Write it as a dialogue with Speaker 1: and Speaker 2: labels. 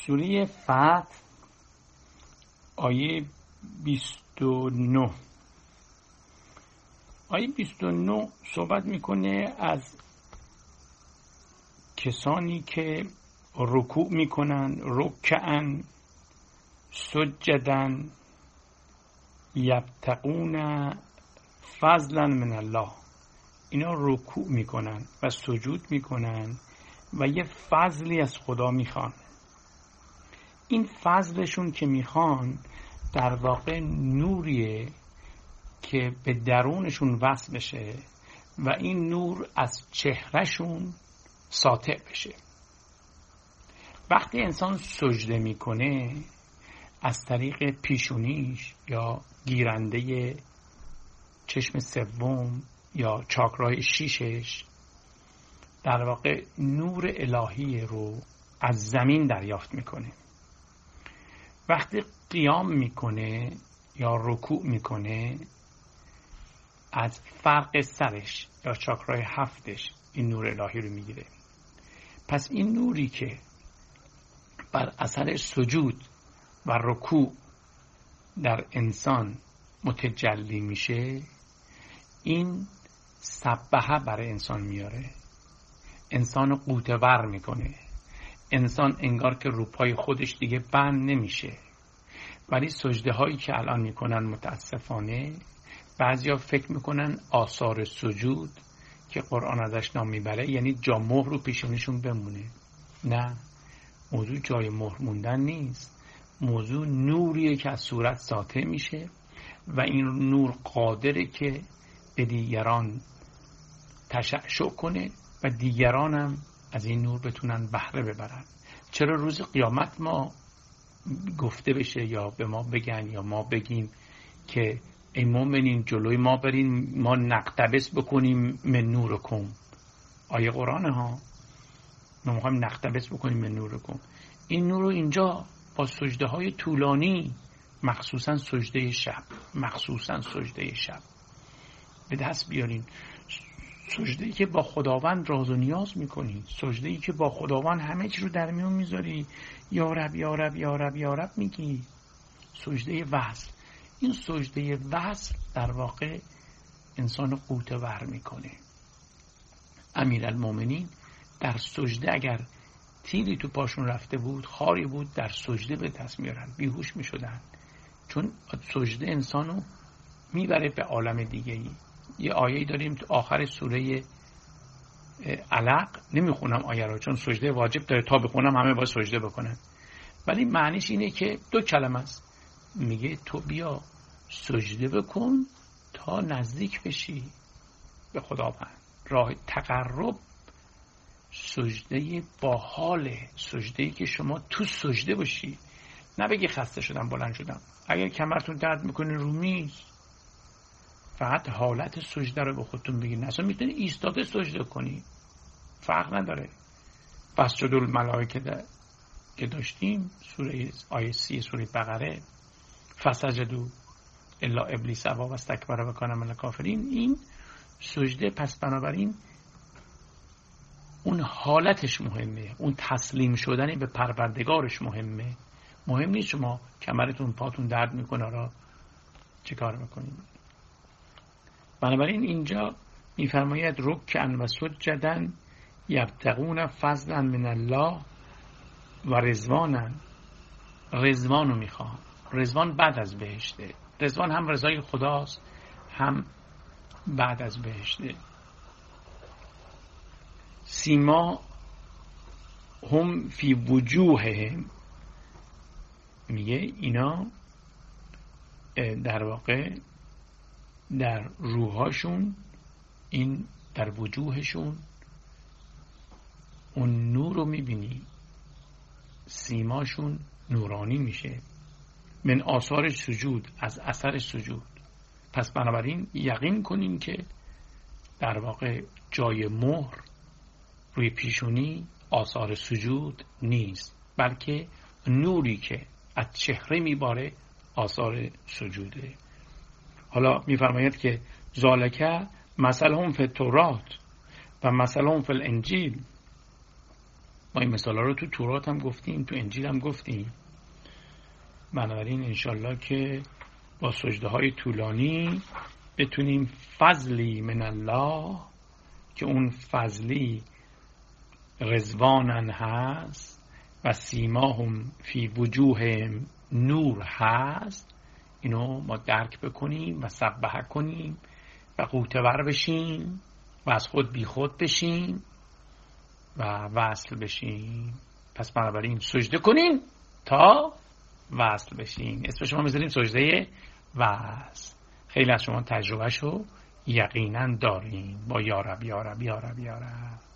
Speaker 1: سوره فتح آیه 29. آیه 29 صحبت میکنه از کسانی که رکوع میکنن، رکعن سجدن یبتغون فضلا من الله. اینا رکوع میکنن و سجود میکنن و یه فضلی از خدا میخوان. این فضلشون که میخوان در واقع نوریه که به درونشون وصل بشه و این نور از چهرهشون ساطع بشه. وقتی انسان سجده میکنه از طریق پیشونیش یا گیرنده چشم سوم یا چاکرای شیشش در واقع نور الهی رو از زمین دریافت میکنه. وقتی قیام میکنه یا رکوع میکنه از فرق سرش یا چاکرای هفتش این نور الهی رو میگیره. پس این نوری که بر اثر سجود و رکوع در انسان متجلی میشه، این سبحه برای انسان میاره، انسان قوتور میکنه، انسان انگار که رو پای خودش دیگه بند نمیشه. ولی سجده هایی که الان میکنن متاسفانه بعضیا فکر میکنن آثار سجود که قرآن ازش نام میبره یعنی جا مهر رو پیشونیشون بمونه. نه، موضوع جای مهر موندن نیست، موضوع نوریه که از صورت ساطع میشه و این نور قادره که به دیگران تشعشع کنه و دیگران هم از این نور بتونن بهره ببرن. چرا روز قیامت ما گفته بشه یا به ما بگن یا ما بگیم که ای مومنین جلوی ما برین ما نقتبس بکنیم من نورکم؟ آیه قرآن ها، ما میخوایم نقتبس بکنیم من نورکم. این نور رو اینجا با سجده های طولانی، مخصوصا سجده شب به دست بیارین. سجده‌ای که با خداوند راز و نیاز میکنی، سجده‌ای که با خداوند همه چی رو در میون میذاری، یا رب یا رب یا رب یا رب میگی. سجده وصل. این سجده وصل در واقع انسان قوتور میکنه. امیرالمومنین در سجده اگر تیری تو پاشون رفته بود، خاری بود، در سجده به دست میارن، بیهوش میشدن، چون سجده انسانو میبره به عالم دیگه‌ای. یه آیه‌ای داریم تو آخر سوره علق، نمیخونم آیه رو چون سجده واجب داره، تا بخونم همه باید سجده بکنن، ولی معنیش اینه که دو کلمه است. میگه تو بیا سجده بکن تا نزدیک بشی به خداوند. راه تقرب سجده با حاله، سجده‌ای که شما تو سجده باشی، نه بگی خسته شدم بلند شدم. اگر کمرتون درد میکنه رو میز، فقط حالت سجده رو به خودتون بگید. اصلا میتونی ایستاده سجده کنی، فرق نداره. فسجد الملائکه که داشتیم سوره آیه 30 سوره بقره، فسجدوا الا ابلیس ابی و استکبر و کان من الکافرین. این سجده، پس بنابراین اون حالتش مهمه، اون تسلیم شدن به پروردگارش مهمه. مهم نیست شما کمرتون پاتون درد میکنه را چه کار میکنید. بنابراین اینجا میفرماید رکعن و سجدن یبتغون فضلا من الله و رضوانا. رضوانو میخوان. رضوان بعد از بهشته. رضوان هم رضای خداست، هم بعد از بهشته. سیما هم فی وجوههم، میگه اینا در واقع در روحاشون، این در وجوهشون اون نور رو میبینی، سیماشون نورانی میشه. من آثار سجود، از اثر سجود. پس بنابراین یقین کنین که در واقع جای مهر روی پیشونی آثار سجود نیست، بلکه نوری که از چهره میباره آثار سجوده. حالا میفرماید که ذالک مثلهم فی التوراة و مثلهم فی الانجیل ما این مثالا رو تو تورات هم گفتیم، تو انجیل هم گفتیم. بنابراین انشالله که با سجده های طولانی بتونیم فضلی من الله، که اون فضلی رضوانن هست و سیماهم فی وجوههم نور هست، اینو ما درک بکنیم و سبحه کنیم و غوطه‌ور بشیم و از خود بی خود بشیم و وصل بشیم. پس بنابراین سجده کنیم تا وصل بشیم. اسم شما میذاریم سجده وصل. خیلی از شما تجربهشو یقینا داریم با یا رب یا رب یا رب یا رب.